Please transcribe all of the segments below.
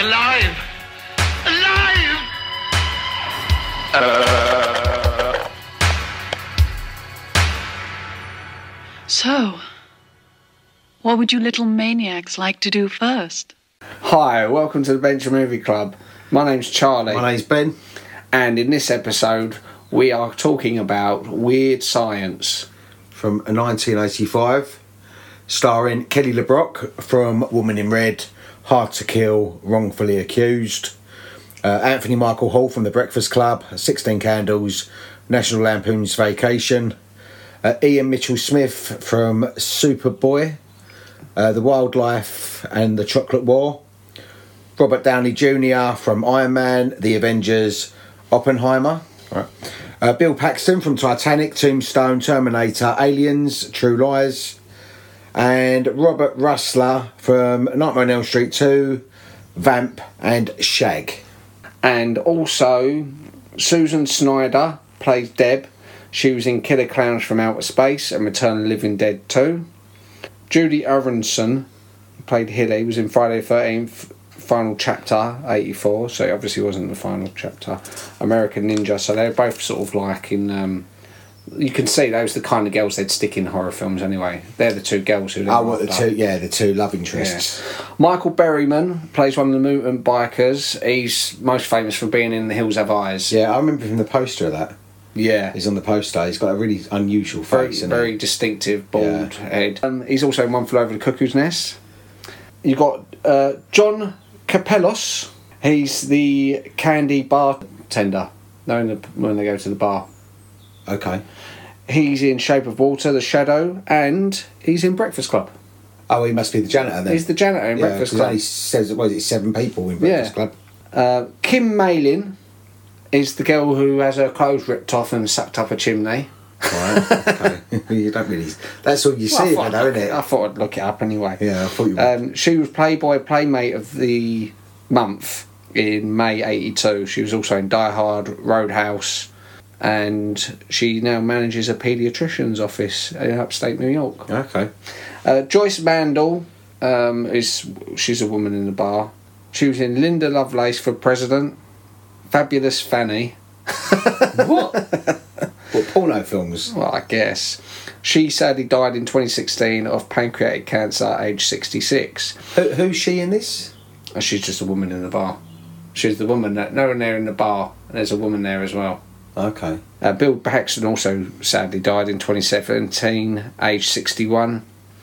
alive! Alive! So, what would you little maniacs like to do first? Hi, welcome to the Venture Movie Club. My name's Charlie. My name's Ben. And in this episode, we are talking about weird science. From 1985, starring Kelly LeBrock from Woman in Red, Hard to Kill, Wrongfully Accused, Anthony Michael Hall from The Breakfast Club, 16 Candles, National Lampoon's Vacation, Ian Mitchell-Smith from Superboy, The Wildlife and the Chocolate War, Robert Downey Jr. from Iron Man, The Avengers, Oppenheimer, Bill Paxton from Titanic, Tombstone, Terminator, Aliens, True Lies, and Robert Russler from Nightmare on Elm Street 2, Vamp and Shag. And also, Susan Snyder plays Deb. She was in Killer Clowns from Outer Space and Return of the Living Dead 2. Judy Aronson played Hilly, was in Friday the 13th, final chapter, 84, so it obviously wasn't the final chapter. American Ninja, so they're both sort of like in... you can see those are the kind of girls they'd stick in horror films anyway. They're the two girls who... the two love interests. Yeah. Michael Berryman plays one of the mutant bikers. He's most famous for being in The Hills Have Eyes. Yeah, I remember from the poster of that. Yeah. He's on the poster. He's got a really unusual face. Very distinctive bald head. He's also in One Flew Over the Cuckoo's Nest. You've got John Capellos. He's the candy bartender. When they go to the bar. Okay. He's in Shape of Water, The Shadow, and he's in Breakfast Club. Oh, he must be the janitor then. He's the janitor in Breakfast Club. He says, what is it, 7 people in Breakfast Club? Kim Malin is the girl who has her clothes ripped off and sucked up a chimney. Right, okay. You don't really... That's all you see, though, isn't it? I thought I'd look it up anyway. Yeah, I thought you would. She was Playboy Playmate of the Month in May 82. She was also in Die Hard, Roadhouse, and she now manages a paediatrician's office in upstate New York. Okay. Joyce Mandel, she's a woman in the bar. She was in Linda Lovelace for President, Fabulous Fanny. What? What, porno films? Well, I guess. She sadly died in 2016 of pancreatic cancer, aged 66. Who's she in this? She's just a woman in the bar. She's the woman that... No one there in the bar. And there's a woman there as well. Okay. Bill Paxton also sadly died in 2017, aged 61.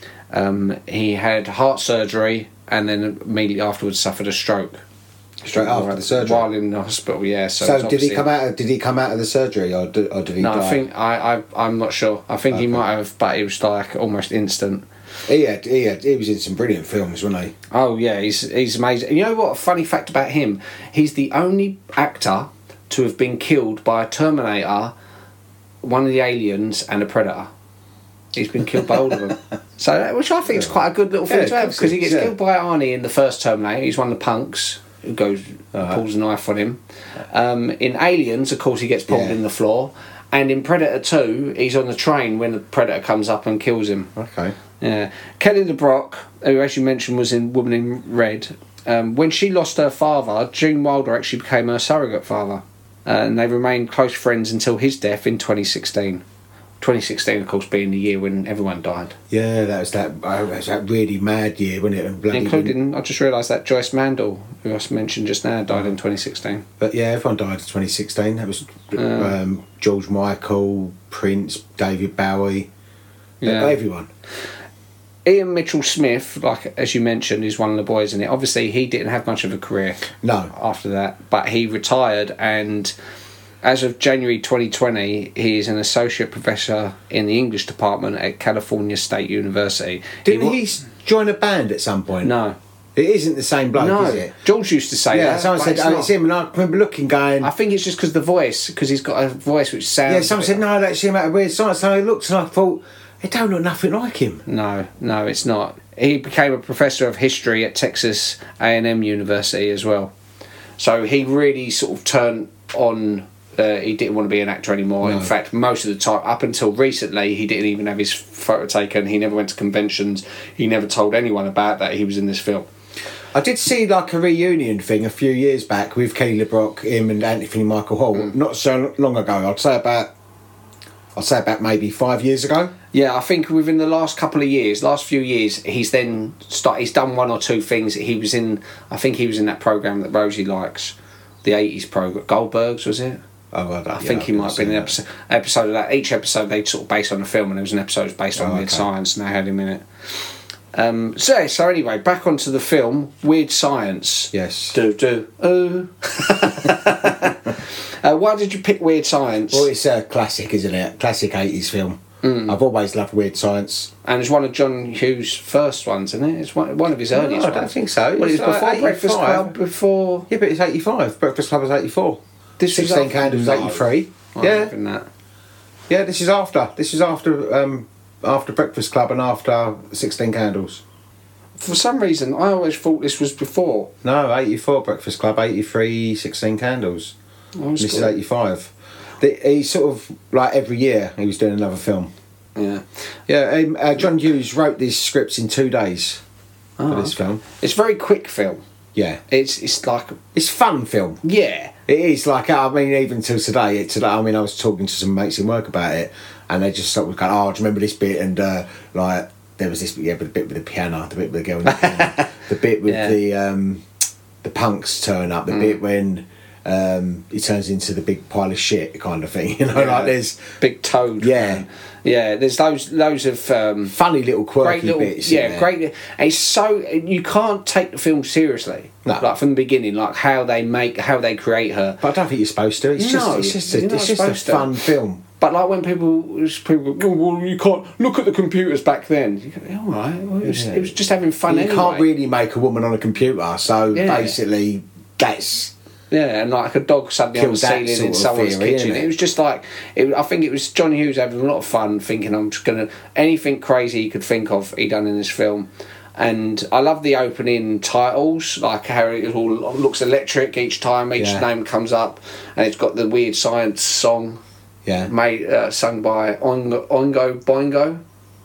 He had heart surgery and then immediately afterwards suffered a stroke. Straight after the surgery? While in the hospital, yeah. So did he come out of the surgery or did he die? No, I think... I'm not sure. I think he might have, but it was like almost instant. He was in some brilliant films, wasn't he? Oh, yeah, he's amazing. You know what? A funny fact about him? He's the only actor to have been killed by a Terminator, one of the aliens, and a Predator. He's been killed by all of them. So, which I think is quite a good little thing to have, because he gets killed by Arnie in the first Terminator. He's one of the punks who goes pulls a knife on him. In Aliens, of course, he gets pulled in the floor. And in Predator 2, he's on the train when the Predator comes up and kills him. Okay. Yeah. Kelly LeBrock, who, as you mentioned, was in Woman in Red. When she lost her father, Gene Wilder actually became her surrogate father. And they remained close friends until his death in 2016. 2016, of course, being the year when everyone died. Yeah, that was that really mad year, wasn't it? Including, I just realised that Joyce Mandel, who I mentioned just now, died in 2016. But yeah, everyone died in 2016. That was George Michael, Prince, David Bowie, everyone. Ian Mitchell-Smith, like as you mentioned, is one of the boys in it. Obviously, he didn't have much of a career after that, but he retired, and as of January 2020, he is an associate professor in the English department at California State University. Didn't he join a band at some point? No. It isn't the same bloke, is it? George used to say that. Yeah, someone said, it's him, and I remember looking, going... I think it's just because the voice, because he's got a voice which sounds... Yeah, someone said, no, that's him out of Weird Science. So I looked and I thought, it don't look nothing like him. No, it's not. He became a professor of history at Texas A&M University as well. So he really sort of turned on... he didn't want to be an actor anymore. No. In fact, most of the time, up until recently, he didn't even have his photo taken. He never went to conventions. He never told anyone about that he was in this film. I did see like a reunion thing a few years back with Kelly LeBrock, him and Anthony Michael Hall. Not so long ago. I'd say about maybe 5 years ago. Yeah, I think within the last few years, he's done one or two things. I think he was in that program that Rosie likes, the 80s program, Goldbergs, was it? Oh, I think he might have been an episode of that. Each episode they sort of based on a film, and there was an episode based on Weird Science, and they had him in it. So anyway, back onto the film, Weird Science. Yes. Why did you pick Weird Science? Well, it's a classic, isn't it? Classic 80s film. I've always loved Weird Science. And it's one of John Hughes' first ones, isn't it? It's one of his earliest ones. I don't think so. Well, it's before 85. Breakfast Club, before... Yeah, but it's 85. Breakfast Club was 84. This was 16 after- Candles, No. 83. I'm Yeah. having that. Yeah, this is after. After Breakfast Club and after 16 Candles. For some reason, I always thought this was before. No, 84 Breakfast Club, 83 16 Candles. This is 85. He sort of, like every year, he was doing another film. Yeah. Yeah, John Hughes wrote these scripts in 2 days for this film. It's a very quick film. Yeah. It's like... It's fun film. Yeah. It is like, I mean, even till today, I mean, I was talking to some mates in work about it, and they just sort of go, oh, do you remember this bit? And like, there was this, but the bit with the piano, the bit with the girl in the piano, the bit with the punks turn up, the bit when he turns into the big pile of shit kind of thing, you know, like there's Big Toad. Yeah. Yeah, there's loads of funny little quirky great little bits. in there. great. It's so you can't take the film seriously. No. Like from the beginning, like how they create her. But I don't think you're supposed to. It's No, just you're not a supposed to. fun film. But like when people go, oh, well, you can't look at the computers back then. You go, all right, well, it was just having fun. You anyway. can't really make a woman on a computer, so Yeah. basically that's Yeah, and like a dog suddenly on the Kills that ceiling sort in of someone's theory, kitchen. innit? It was just like, I think it was John Hughes having a lot of fun thinking, I'm just going to, anything crazy he could think of, he done in this film. And I love the opening titles, like how it all looks electric each time each name comes up, and it's got the Weird Science song sung by Oingo Boingo.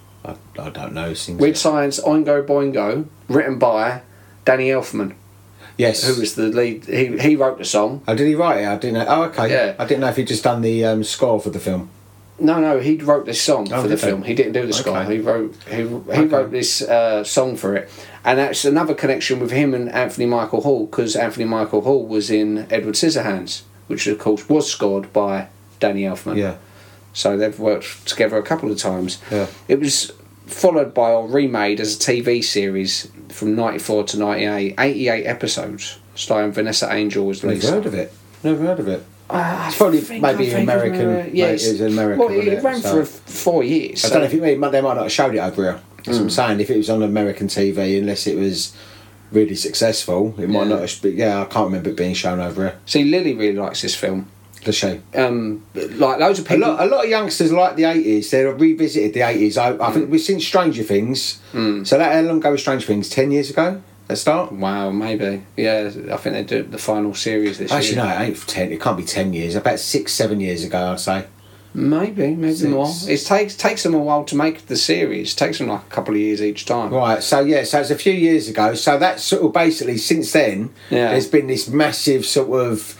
I don't know. Weird Science, Oingo Boingo, written by Danny Elfman. Yes. Who was the lead? He wrote the song. Oh, did he write it? I didn't know. Oh, okay. Yeah. I didn't know if he'd just done the score for the film. No, he wrote this song for the did he? film. He didn't do the score. Okay. He wrote this song for it, and that's another connection with him and Anthony Michael Hall, because Anthony Michael Hall was in Edward Scissorhands, which of course was scored by Danny Elfman. Yeah. So they've worked together a couple of times. Yeah. It was followed by or remade as a TV series from 94 to 98, 88 episodes, starring Vanessa Angel as Lisa. Never heard of it. It's probably maybe American. Yeah, it's American. Well, it ran for 4 years. I don't know if they might not have showed it over here. That's what I'm saying. If it was on American TV, unless it was really successful, it might not have. Yeah, I can't remember it being shown over here. See, Lily really likes this film. Does she? Like loads of people. A lot of youngsters like the 80s. They've revisited the 80s. I think we've seen Stranger Things. So that how long ago was Stranger Things? 10 years ago. At start. Wow, maybe. Yeah, I think they do the final series this Actually, year. no, it ain't 10. It can't be 10 years. About 6-7 years ago, I'd say. Maybe more. It takes them a while to make the series. It takes them like a couple of years each time. Right, so it's a few years ago. So that's sort of basically since then, there's been this massive sort of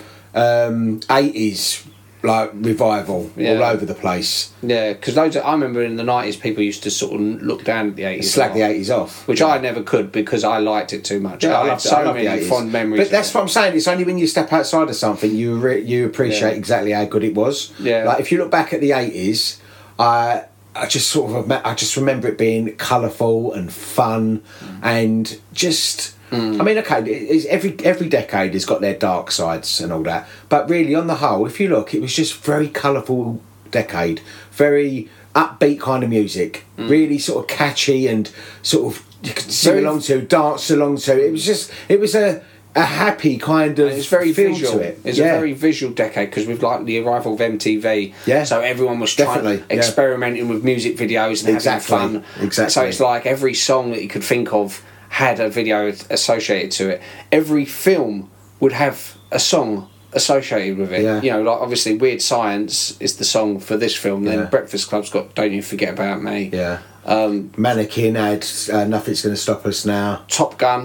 80s like revival all over the place. Yeah, because I remember in the 90s people used to sort of look down at the 80s. Slag the 80s off. Which I never could because I liked it too much. Yeah, I have so many the 80s. fond memories. But that's what I'm saying. It's only when you step outside of something you appreciate exactly how good it was. Yeah. Like if you look back at the 80s, I just remember it being colourful and fun and just. I mean, okay, it's every decade has got their dark sides and all that, but really, on the whole, if you look, it was just very colourful decade, very upbeat kind of music, really sort of catchy and sort of you could sing along to, dance along to. It was a happy kind of. It's very feel visual. to it. It's a very visual decade because with like the arrival of MTV, so everyone was experimenting with music videos and having fun. Exactly. So it's like every song that you could think of had a video associated to it. Every film would have a song associated with it. Yeah. You know, like obviously Weird Science is the song for this film. Then Breakfast Club's got Don't You Forget About Me. Yeah. Mannequin had Nothing's Gonna Stop Us Now. Top Gun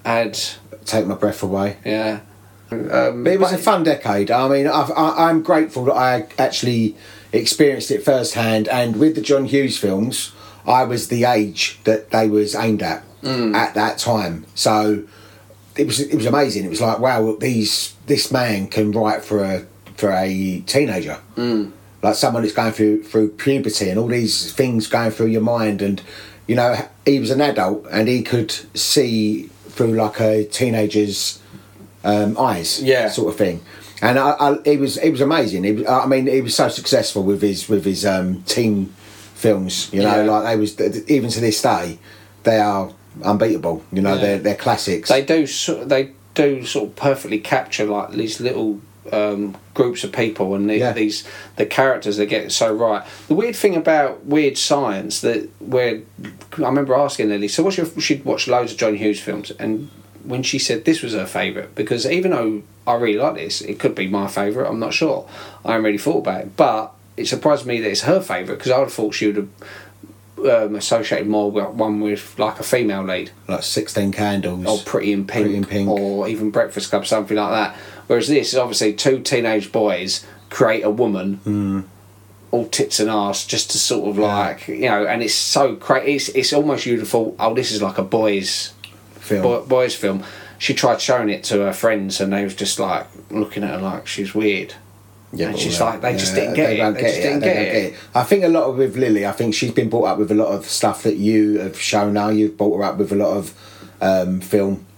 had Take My Breath Away. yeah. But it was a fun decade. I mean, I'm grateful that I actually experienced it firsthand. And with the John Hughes films, I was the age that they was aimed at that time. So it was amazing. It was like, wow, this man can write for a teenager, like someone that's going through puberty and all these things going through your mind. And you know, he was an adult and he could see through like a teenager's eyes, sort of thing. And it was amazing. He was so successful with his teen films. You know, like even to this day, they are unbeatable. You know, they're classics. They do sort of perfectly capture like these little groups of people and the characters they get so right. The weird thing about Weird Science I remember asking Lily, so she'd watched loads of John Hughes films, and when she said this was her favourite, because even though I really like this, it could be my favourite, I'm not sure. I haven't really thought about it. But it surprised me that it's her favourite, because I would have thought she would have associated more with one with like a female lead. Like 16 Candles. Or Pretty in Pink. Or even Breakfast Club, something like that. Whereas this is obviously two teenage boys create a woman, all tits and arse, just to sort of like, you know, and it's so crazy. It's almost beautiful. Oh, this is like a boys' film. She tried showing it to her friends and they was just like looking at her like she's weird. Yeah, and she's like, they just didn't get it. They just didn't get it. I think a lot with Lily, I think she's been brought up with a lot of stuff that you have shown now. You've brought her up with a lot of film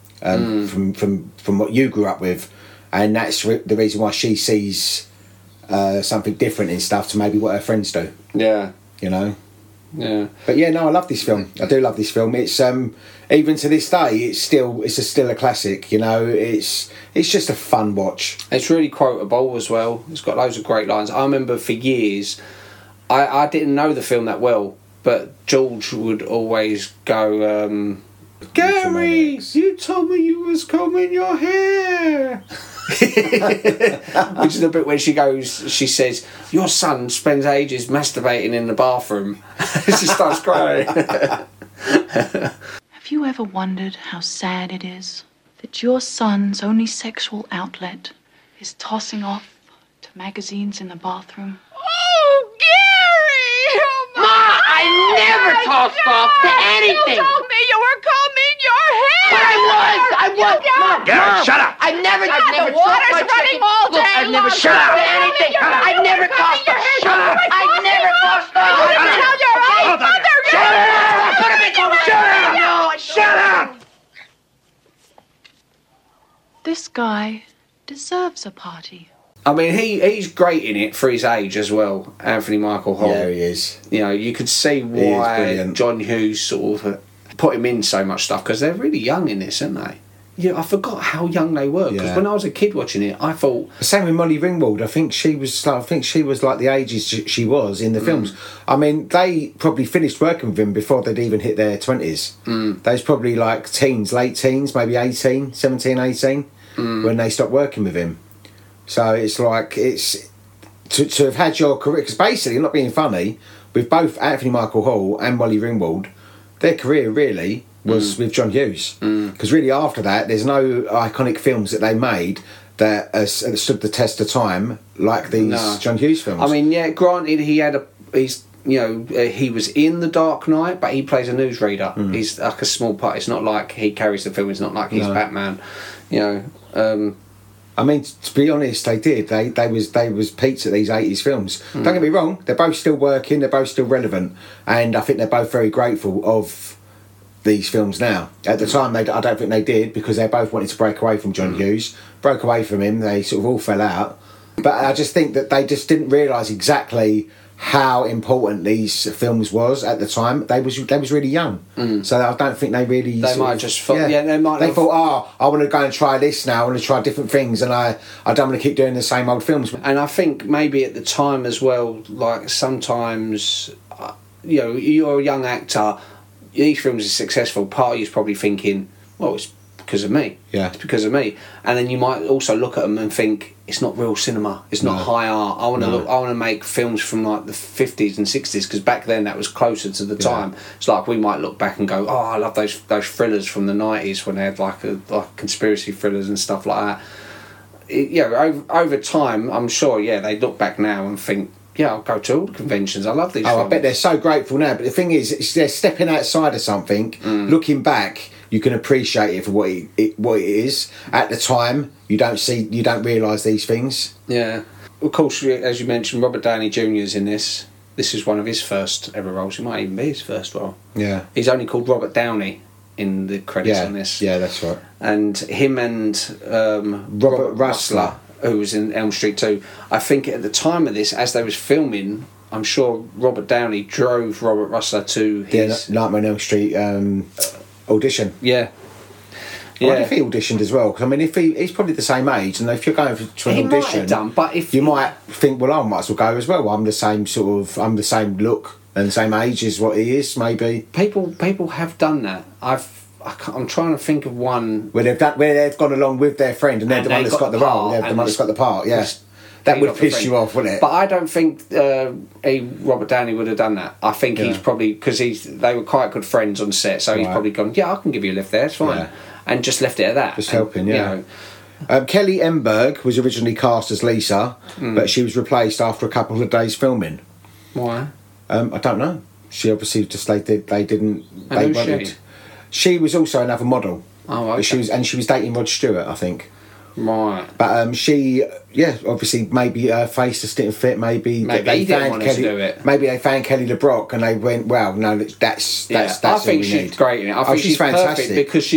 from what you grew up with, and that's the reason why she sees something different in stuff to maybe what her friends do. Yeah. You know? Yeah. But yeah, no, I love this film. I do love this film. It's even to this day, it's still a classic. You know, it's just a fun watch. It's really quotable as well. It's got loads of great lines. I remember for years, I didn't know the film that well, but George would always go, Gary, you told me you was combing your hair. Which is the bit where she says, your son spends ages masturbating in the bathroom. She starts crying. Have you ever wondered how sad it is that your son's only sexual outlet is tossing off to magazines in the bathroom? Oh, Gary! Oh, Ma, I never tossed off to anything. You told me you were combing your hair. But I was. Gary, shut up. I've never the water's running all day. I've never Shut up. anything. I've never tossed off. Shut up. I've never tossed off. Tell your own mother. Shut up. Shut up. This guy deserves a party. I mean, he's great in it for his age as well, Anthony Michael Hall. Yeah, he is. You know, you could see why John Hughes sort of put him in so much stuff, because they're really young in this, aren't they? Yeah, I forgot how young they were, because when I was a kid watching it, I thought... Same with Molly Ringwald. I think she was like the ages she was in the films. I mean, they probably finished working with him before they'd even hit their 20s. They was probably like teens, late teens, maybe 18, 17, 18, when they stopped working with him. So it's like, to have had your career, because basically, not being funny, with both Anthony Michael Hall and Molly Ringwald, their career really was with John Hughes. Because really after that, there's no iconic films that they made that stood the test of time like these John Hughes films. I mean, yeah, granted, he was in The Dark Knight, but he plays a newsreader. He's like a small part. It's not like he carries the film. It's not like he's Batman. You know. I mean, to be honest, they did. They was peaks at these 80s films. Don't get me wrong, they're both still working, they're both still relevant, and I think they're both very grateful of these films now. At the time, I don't think they did, because they both wanted to break away from John Hughes, broke away from him, they sort of all fell out. But I just think that they just didn't realise exactly how important these films was at the time. They was really young, so I don't think they really. They might have just thought. They thought, I want to go and try this now. I want to try different things, and I don't want to keep doing the same old films. And I think maybe at the time as well, like sometimes, you're a young actor. These films are successful. Part of you's probably thinking, well, it's because of me. Yeah. It's because of me. And then you might also look at them and think it's not real cinema. It's not high art. I want to make films from like the 50s and 60s because back then that was closer to the time. It's like we might look back and go, oh, I love those thrillers from the 90s when they had like conspiracy thrillers and stuff like that. Over time, I'm sure. Yeah, they look back now and think, yeah, I'll go to all the conventions. I love these. Oh, films. I bet they're so grateful now. But the thing is, they're stepping outside of something. Looking back, you can appreciate it for what it is. At the time, you don't realise these things. Yeah. Of course, as you mentioned, Robert Downey Jr. is in this. This is one of his first ever roles. It might even be his first role. Yeah. He's only called Robert Downey in the credits on this. Yeah, that's right. And him and Robert Russler, who was in Elm Street 2, I think at the time of this, as they was filming, I'm sure Robert Downey drove Robert Russler to his... Nightmare on Elm Street audition. Yeah. I wonder if he auditioned as well. 'Cause, I mean, if he's probably the same age, and if you're going to an He audition, might have done, but if you might think, well, I might as well go as well. I'm the same look and the same age as what he is. Maybe people have done that. I'm trying to think of one where they've gone along with their friend, and they're the one that's got the role. They're the one that's got the part. Yeah, that would piss you off, wouldn't it? But I don't think Robert Downey would have done that. I think he's probably because they were quite good friends on set, so he's probably gone. Yeah, I can give you a lift there. It's fine, and just left it at that. Just helping, yeah. Kelly Emberg was originally cast as Lisa, but she was replaced after a couple of days filming. Why? I don't know. She obviously just they didn't. And they who's wanted. she? She was also another model. Oh, okay. But she was dating Rod Stewart, I think. Right. But she obviously maybe her face just didn't fit. Maybe he didn't want her to do it. Maybe they found Kelly LeBrock and they went, well, no, that's I think she's great in it. I think she's fantastic perfect because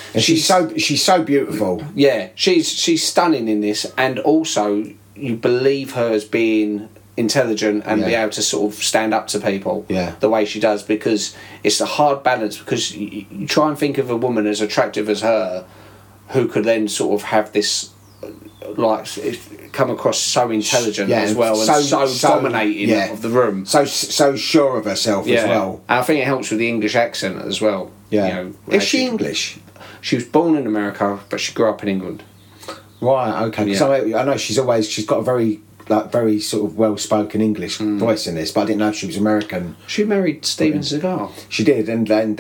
she's so beautiful. Yeah, she's stunning in this, and also you believe her as being intelligent and be able to sort of stand up to people the way she does, because it's a hard balance, because you try and think of a woman as attractive as her who could then sort of have this like come across so intelligent as well, and so dominating of the room, so sure of herself as well. And I think it helps with the English accent as well. Is she English? She was born in America, but she grew up in England. Right, okay. Because I know she's got a very sort of well-spoken English voice in this, but I didn't know she was American. She married Steven Seagal. She did, and then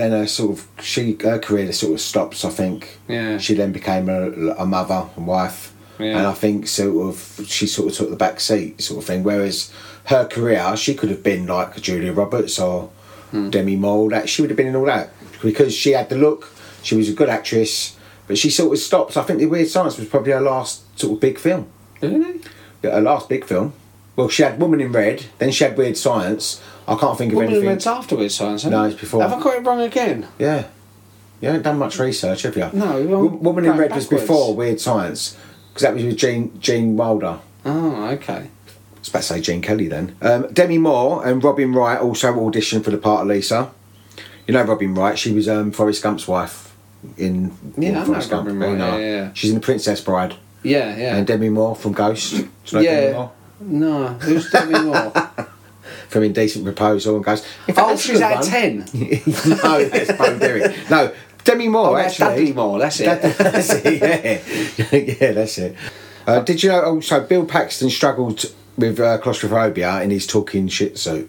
her career sort of stops, I think. Yeah. She then became a mother and wife, and I think she sort of took the back seat, sort of thing. Whereas her career, she could have been like Julia Roberts or Demi Moore. That she would have been in all that because she had the look. She was a good actress, but she sort of stopped. I think The Weird Science was probably her last sort of big film. Really? Her last big film. Well, she had Woman in Red, then she had Weird Science. I can't think of anything. Woman in Red's after Weird Science, No, it's before. Have I got it wrong again? Yeah. You haven't done much research, have you? No. Woman in Red was before Weird Science, because that was with Gene Wilder. Oh, okay. I was about to say Gene Kelly then. Demi Moore and Robin Wright also auditioned for the part of Lisa. You know Robin Wright, she was Forrest Gump's wife in Forrest Gump. Robin Wright, yeah. She's in The Princess Bride. Yeah, yeah. And Demi Moore from Ghost. Do you know Demi Moore? No, who's Demi Moore? From Indecent Proposal and Ghost. She's at 10. No, that's Bo Derek. No, Demi Moore, actually. Dudley Moore, that's it. That's it, yeah. Yeah, that's it. Did you know also Bill Paxton struggled with claustrophobia in his talking shit suit?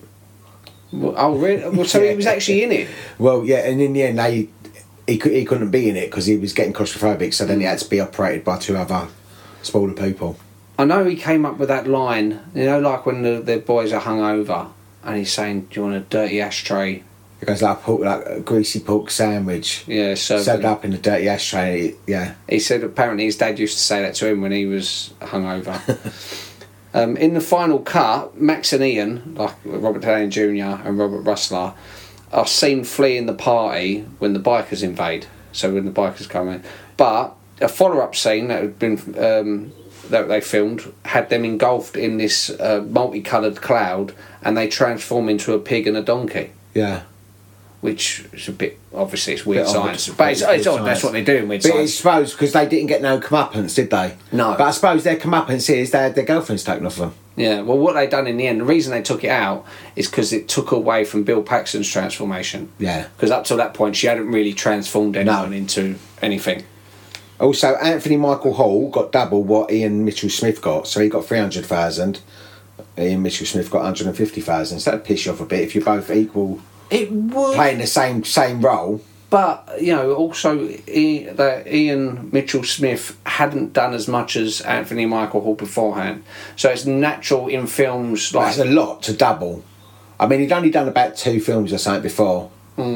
Oh, really? Well, so he was actually in it? Well, yeah, and in the end, he couldn't be in it because he was getting claustrophobic, so then he had to be operated by two other smaller people. I know he came up with that line, you know, like when the boys are hungover and he's saying, do you want a dirty ashtray? It goes like a greasy pork sandwich. Yeah, served up in a dirty ashtray, yeah. He said apparently his dad used to say that to him when he was hungover. In the final cut, Max and Ian, like Robert Downey Jr. and Robert Russler, are seen fleeing the party when the bikers invade. So when the bikers come in. But a follow-up scene that had been that they filmed had them engulfed in this multicoloured cloud, and they transform into a pig and a donkey. Yeah. Which is a bit, obviously it's Weird Science, but it's odd, that's what they do in Weird Science. But I suppose because they didn't get no comeuppance, did they? No. But I suppose their comeuppance is they had their girlfriends taken off them. Yeah, well, what they done in the end, the reason they took it out is because it took away from Bill Paxton's transformation. Yeah. Because up till that point, she hadn't really transformed anyone into anything. Also, Anthony Michael Hall got double what Ian Mitchell Smith got, so he got 300,000. Ian Mitchell Smith got 150,000. So that'd piss you off a bit if you're both equal, It would, playing the same role. but also that Ian Mitchell Smith hadn't done as much as Anthony Michael Hall beforehand, so it's natural in films like That's a lot to double. I mean, he'd only done about 2 films or something before.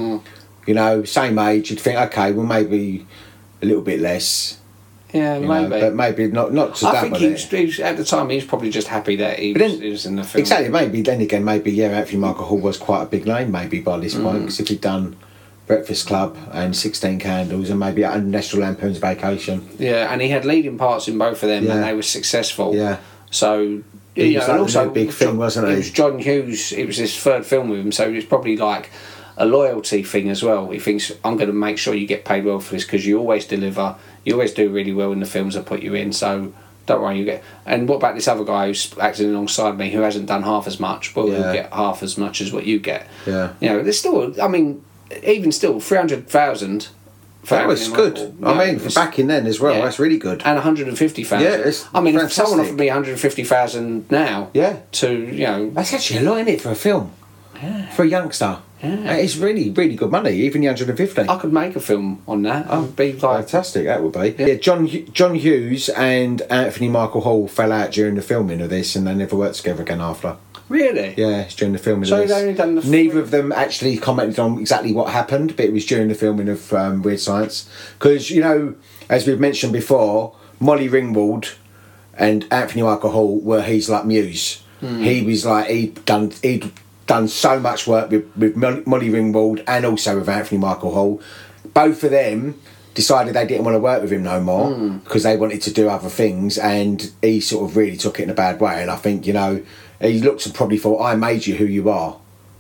Same age. You'd think, okay, well maybe a little bit less. yeah, maybe. But maybe not to I double think it. he was at the time. He was probably just happy that he But then- was in the film. Exactly, maybe then again, maybe Anthony Michael Hall was quite a big name maybe by this point, because if he'd done Breakfast Club and 16 Candles and maybe National Lampoon's Vacation. Yeah, and he had leading parts in both of them, Yeah. and they were successful. Yeah. So He was and like also the big thing, wasn't he? It was John Hughes. It was his 3rd film with him, so it was probably like a loyalty thing as well. He thinks, I'm going to make sure you get paid well for this because you always deliver. You always do really well in the films I put you in. So don't worry, you get. And what about this other guy who's acting alongside me who hasn't done half as much? Well, he'll get half as much as what you get. Yeah. There's still. I mean, even still, 300,000. That was good. I mean, for back in then as well, that's really good. And 150,000. Yeah, it's I mean, if fantastic. someone offered me 150,000 now, Yeah. to That's actually a lot, isn't it, for a film? Yeah. For a youngster. Yeah. It's really, really good money, even the 150. I could make a film on that. I'd be like, Fantastic, that would be. Yeah, John Hughes and Anthony Michael Hall fell out during the filming of this, and they never worked together again after. really? Yeah, it's during the filming So of they'd this. only done the Neither of them actually commented on exactly what happened, but it was during the filming of Weird Science. Because, as we've mentioned before, Molly Ringwald and Anthony Michael Hall were his like muse. He was like he'd done so much work with Molly Ringwald and also with Anthony Michael Hall. Both of them decided they didn't want to work with him no more because they wanted to do other things, and he sort of really took it in a bad way. And I think he looked and probably thought, I made you who you are,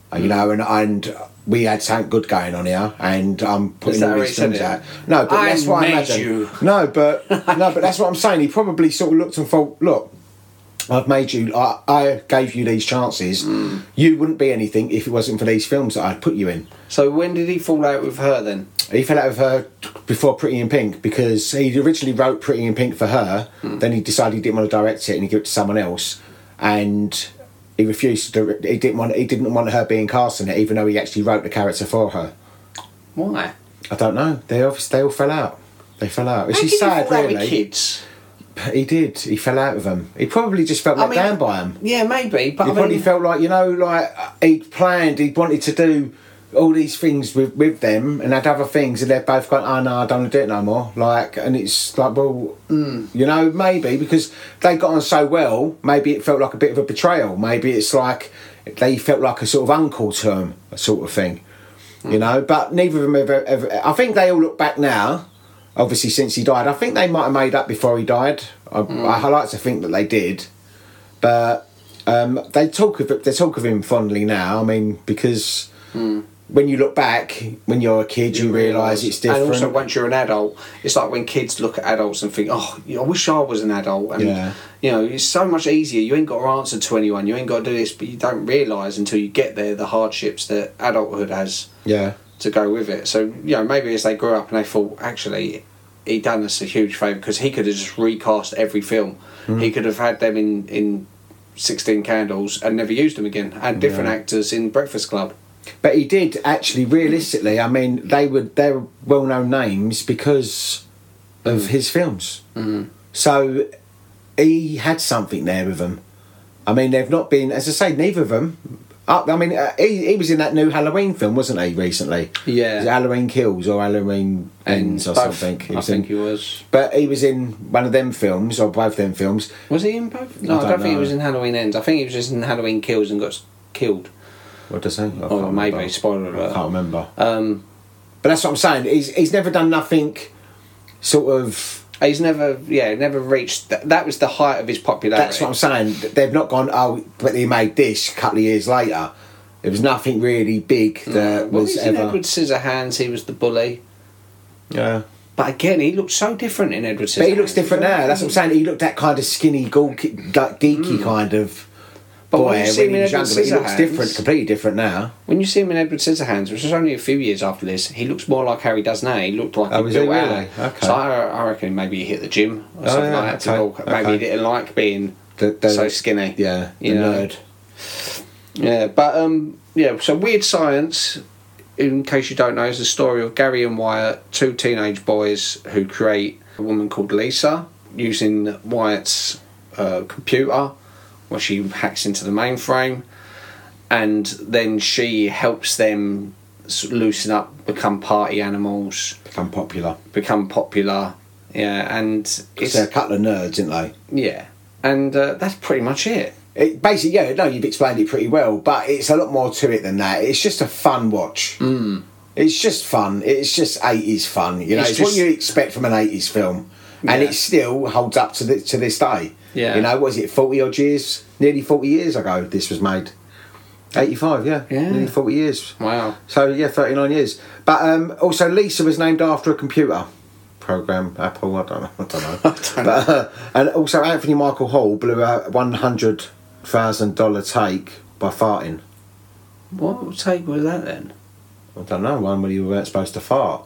and we had something good going on here, and I'm putting that all how these he said things it? out. No, but I that's what I made imagine. you. No, but that's what I'm saying. He probably sort of looked and thought, look, I've made you. I gave you these chances. You wouldn't be anything if it wasn't for these films that I'd put you in. So when did he fall out with her then? He fell out with her before Pretty in Pink because he originally wrote Pretty in Pink for her. Then he decided he didn't want to direct it and he gave it to someone else. And he refused to. He didn't want her being cast in it, even though he actually wrote the character for her. Why? I don't know. They all fell out. They fell out. Which How is can you sad, fall out really. with kids? He did. He fell out with them. He probably just felt let down by them. Yeah, maybe. But He probably felt like, he'd planned, he'd wanted to do all these things with them and had other things, and they're both going, oh no, I don't want to do it no more. And it's like, well, maybe because they got on so well, maybe it felt like a bit of a betrayal. Maybe it's like they felt like a sort of uncle to him, sort of thing. But neither of them ever. I think they all look back now. Obviously, since he died, I think they might have made up before he died. I like to think that they did, but they talk of him fondly now. I mean, because when you look back, when you're a kid, you realise it's different. And also, once you're an adult, it's like when kids look at adults and think, "Oh, I wish I was an adult." And it's so much easier. You ain't got to answer to anyone. You ain't got to do this, but you don't realise until you get there the hardships that adulthood has. Yeah. To go with it. So, maybe as they grew up and they thought, actually, he done us a huge favour because he could have just recast every film. He could have had them in 16 Candles and never used them again, and different actors in Breakfast Club. But he did actually, realistically, I mean, they're well-known names because of his films. So he had something there with them. I mean, they've not been, as I say, neither of them. I mean, he was in that new Halloween film, wasn't he, recently? Yeah. Was it Halloween Kills or Halloween Ends or Both, something? I think he was. But he was in one of them films, or both them films. Was he in both? No, I don't think he was in Halloween Ends. I think he was just in Halloween Kills and got killed. What does he? Or maybe, spoiler alert. I can't remember. Um, But that's what I'm saying. He's never done nothing sort of... He's never reached... That was the height of his popularity. That's what I'm saying. They've not gone, but he made this a couple of years later. There was nothing really big that was in ever... Edward Scissorhands, he was the bully. Yeah. But again, he looked so different in Edward Scissorhands. But he looks different now. That's what I'm saying. He looked that kind of skinny, geeky kind of... But boy, when you see when him he in was Edward younger, he looks Scissorhands, different, completely different now. when you see him in Edward Scissorhands, which was only a few years after this, he looks more like how he does now. He looked like Oh, he was built he out. really? Okay. So I reckon maybe he hit the gym or something yeah, like that. okay, Maybe he okay. didn't like being The- so skinny. Yeah, You the know. nerd. Yeah, but yeah. So Weird Science, in case you don't know, is the story of Gary and Wyatt, two teenage boys who create a woman called Lisa using Wyatt's computer, where she hacks into the mainframe, and then she helps them loosen up, become party animals, Become popular. become popular. Yeah, and Because they're a couple of nerds, aren't they? yeah, and that's pretty much it. Basically, yeah, no, you've explained it pretty well, but it's a lot more to it than that. It's just a fun watch. It's just fun. It's just 80s fun. You know, It's it's what just- you expect from an 80s film. And Yeah. it still holds up to this day. Yeah. You know, was it 40 odd years? Nearly 40 years ago this was made. 85, yeah. Yeah. Nearly 40 years. Wow. So, yeah, 39 years. But also, Lisa was named after a computer program, Apple, I don't know. But, and also, Anthony Michael Hall blew a $100,000 take by farting. What take was that then? I don't know, one where you weren't supposed to fart.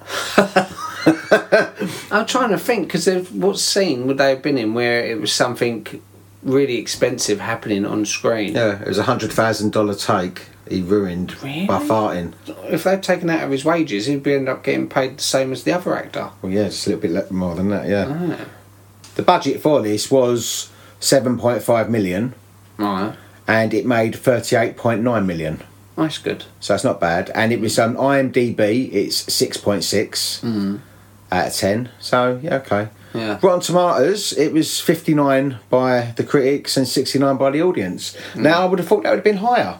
I'm trying to think because what scene would they have been in where it was something really expensive happening on screen? Yeah, it was a $100,000 take he ruined Really? by farting. If they'd taken out of his wages, he'd end up getting paid the same as the other actor. Well, yeah, just a little bit more than that, yeah. Ah. The budget for this was 7.5 million Right, and it made 38.9 million. that's good. So it's not bad. And it was on IMDb, it's 6.6 out of 10. So, yeah, okay. Yeah. Rotten Tomatoes, it was 59 by the critics and 69 by the audience. Now, I would have thought that would have been higher.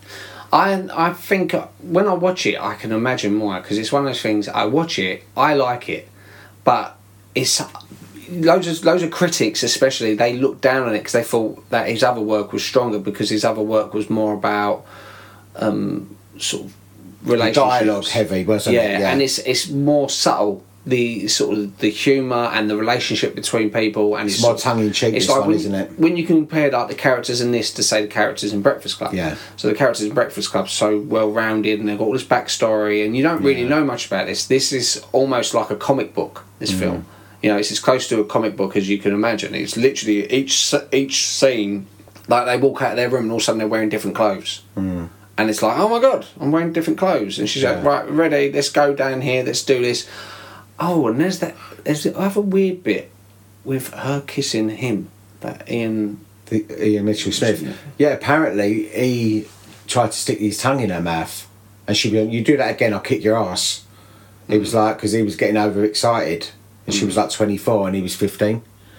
I think when I watch it, I can imagine why, because it's one of those things. I watch it, I like it, but it's loads of critics, especially, they looked down on it because they thought that his other work was stronger because his other work was more about sort of relationships, Dialogue heavy, wasn't it? yeah, and it's more subtle. The sort of the humour and the relationship between people, and It's more tongue-in-cheek, this one, when, isn't it? When you compare like the characters in this to say the characters in Breakfast Club, Yeah. So the characters in Breakfast Club are so well rounded, and they've got all this backstory, and you don't really know much about this. This is almost like a comic book. This film, you know, it's as close to a comic book as you can imagine. It's literally each scene, like they walk out of their room and all of a sudden they're wearing different clothes. And it's like, oh my god, I'm wearing different clothes. And she's like, right, ready, let's go down here, let's do this. Oh, and there's the other weird bit with her kissing him, that Ian. Ian Mitchell Smith. Yeah, apparently he tried to stick his tongue in her mouth, and she went, "You do that again, I'll kick your ass." He was like, because he was getting overexcited, and she was like 24 and he was 15.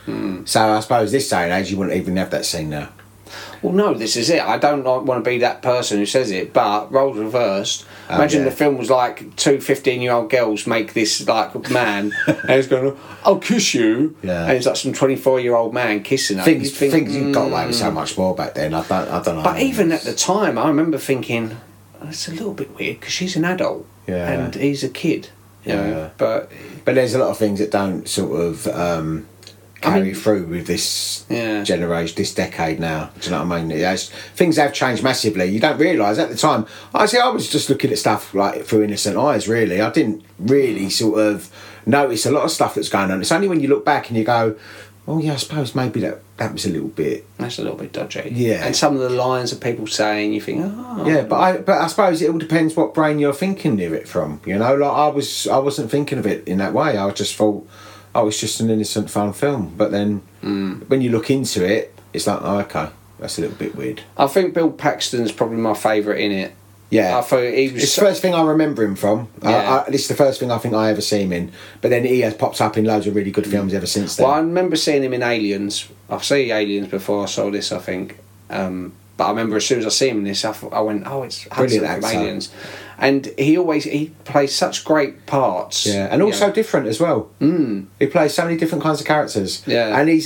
So I suppose this day and age you wouldn't even have that scene now. Well, no, this is it. I don't want to be that person who says it, but roles reversed. Imagine yeah. the film was like two 15-year-old girls make this like man, and he's going, "I'll kiss you," Yeah. and it's like some 24-year-old man kissing her. Things You'd think, you got away with so much more back then. I don't know. But even at the time, I remember thinking, it's a little bit weird because she's an adult, Yeah. and he's a kid. You know? Yeah. But there's a lot of things that don't sort of carry through with this generation, this decade now. Do you know what I mean? Things have changed massively. You don't realise at the time. I was just looking at stuff like through innocent eyes, really. I didn't really sort of notice a lot of stuff that's going on. It's only when you look back and you go, oh yeah, I suppose maybe that was a little bit... that's a little bit dodgy. Yeah. And some of the lines that people saying, you think, oh. Yeah, but I suppose it all depends what brain you're thinking of it from. You know, like I wasn't thinking of it in that way. I just thought, oh, it's just an innocent, fun film. But then when you look into it, it's like, oh, okay, that's a little bit weird. I think Bill Paxton's probably my favourite in it. Yeah, I thought he was. It's the first thing I remember him from. Yeah. This is the first thing I think I ever see him in. But then he has popped up in loads of really good films ever since then. Well, I remember seeing him in Aliens. I've seen Aliens before I saw this, I think. But I remember as soon as I see him in this, I went, oh, it's Hudson Brilliant from actor. Aliens. And he plays such great parts. Yeah, and also different as well. He plays so many different kinds of characters. Yeah. And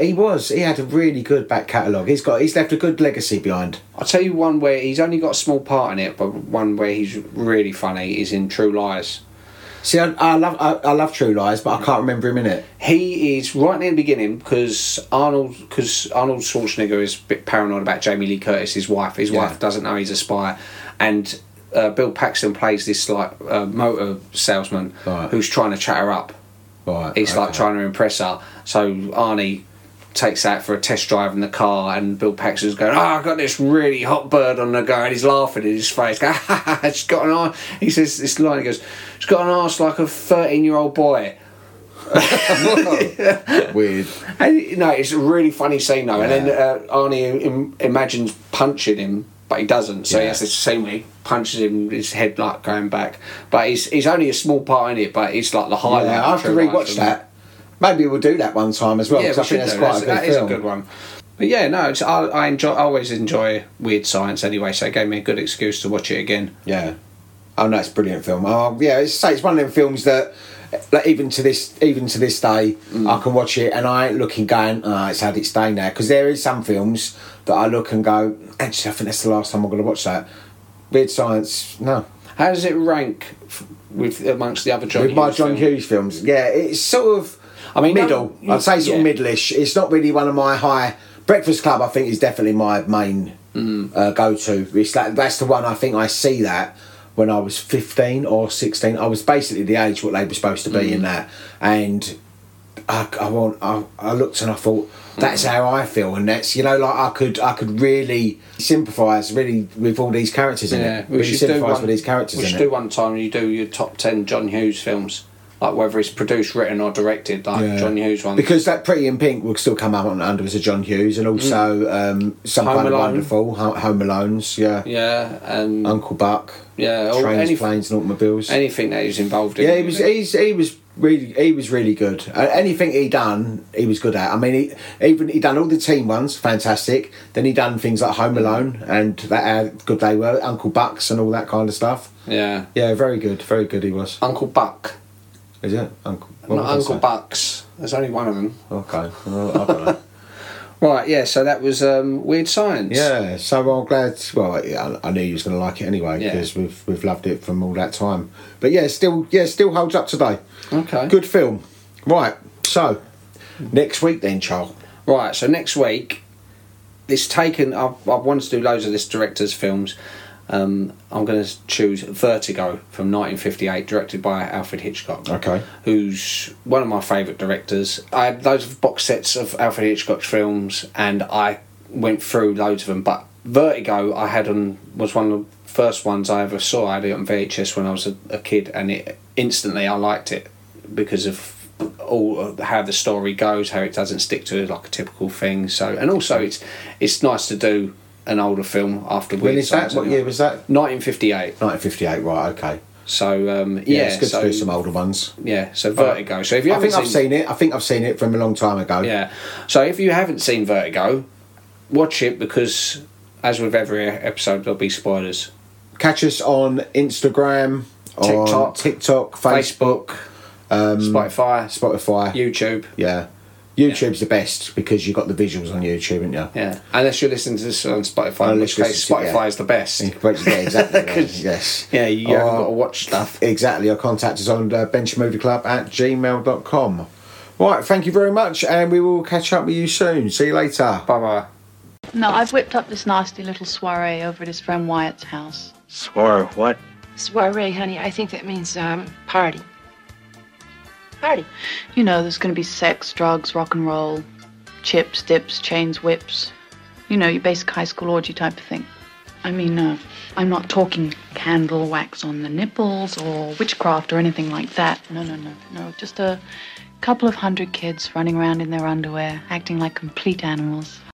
he had a really good back catalogue. He's left a good legacy behind. I'll tell you one where he's only got a small part in it, but one where he's really funny is in True Lies. See, I love True Lies, but I can't remember him in it. He is right near the beginning because Arnold Schwarzenegger is a bit paranoid about Jamie Lee Curtis, his wife. His wife doesn't know he's a spy, and Bill Paxton plays this like motor salesman who's trying to chat her up. Right. He's like trying to impress her. So Arnie takes out for a test drive in the car, and Bill Paxton's going, I got this really hot bird on the go, and he's laughing in his face, going, she's got an arse. He says this line, he goes, she's got an arse like a 13-year-old boy. Weird. And, it's a really funny scene though. And then Arnie imagines punching him, but he doesn't. So he has this scene where he punches him, his head like going back. But he's only a small part in it, but it's like the highlight. Yeah, I have to rewatch that. Maybe we'll do that one time as well. Yeah, I think that's quite a good that film. is a good one. But yeah, no, I always enjoy Weird Science anyway, so it gave me a good excuse to watch it again. Yeah. Oh no, it's a brilliant film. Oh yeah, it's one of them films that, like, even to this day, I can watch it and I ain't looking going, it's had its day now. Because there is some films that I look and go, actually, I think that's the last time I'm going to watch that. Weird Science, no. How does it rank with amongst the other John Hughes? With my John Hughes films, yeah, it's sort of. Middle. I'd say sort of middle-ish. It's not really one of my high. Breakfast Club, I think, is definitely my main go-to. It's that's the one I think I see that when I was 15 or 16. I was basically the age what they were supposed to be in that, and I looked and I thought that's how I feel, and that's I could really sympathise really with all these characters in it. We should sympathise with these characters. We should do one time. You do your top 10 John Hughes films. Like whether it's produced, written or directed, like John Hughes one. Because that Pretty in Pink will still come out under as a John Hughes, and also Some Kind of Wonderful, Home Alones, yeah, and Uncle Buck, Trains, Planes and Automobiles. Anything that he's involved in. Yeah, he was really good. Anything he done, he was good at. I mean, he done all the team ones, fantastic. Then he done things like Home Alone and that how good they were, Uncle Bucks and all that kind of stuff. Yeah, very good he was. Uncle Buck. Is it Uncle? Not Uncle Bucks. There's only one of them. Okay, well, I don't know. Right, yeah. So that was Weird Science. Yeah, so I'm glad. Well, I knew you was going to like it anyway because we've loved it from all that time. But still holds up today. Okay, good film. Right, so next week then, Charles. Right, so next week, I've wanted to do loads of this director's films. I'm going to choose Vertigo from 1958, directed by Alfred Hitchcock. Okay. Who's one of my favourite directors. I had loads of box sets of Alfred Hitchcock's films, and I went through loads of them. But Vertigo, was one of the first ones I ever saw. I had it on VHS when I was a kid, and instantly I liked it because of all how the story goes, how it doesn't stick to like a typical thing. So, and also it's nice to do an older film after Weird Science. What year was that? 1958. 1958, right, okay. So, it's good to do some older ones. Yeah, so Vertigo. So if you haven't I've seen it. I think I've seen it from a long time ago. Yeah. So if you haven't seen Vertigo, watch it because, as with every episode, there'll be spoilers. Catch us on Instagram, TikTok, Facebook, Spotify, YouTube. Yeah. YouTube's the best because you've got the visuals on YouTube, haven't you? Yeah, unless you're listening to this on Spotify, in which case Spotify is the best. Yeah, exactly. Yes. Yeah, you haven't got to watch stuff. Exactly. Or contact us on benchmovieclub@gmail.com. Right, thank you very much, and we will catch up with you soon. See you later. Bye-bye. No, I've whipped up this nasty little soiree over at his friend Wyatt's house. What? Soiree, honey. I think that means, party. Party. You know, there's going to be sex, drugs, rock and roll, chips, dips, chains, whips. You know, your basic high school orgy type of thing. I mean, I'm not talking candle wax on the nipples or witchcraft or anything like that. No. Just a couple of 100 kids running around in their underwear, acting like complete animals.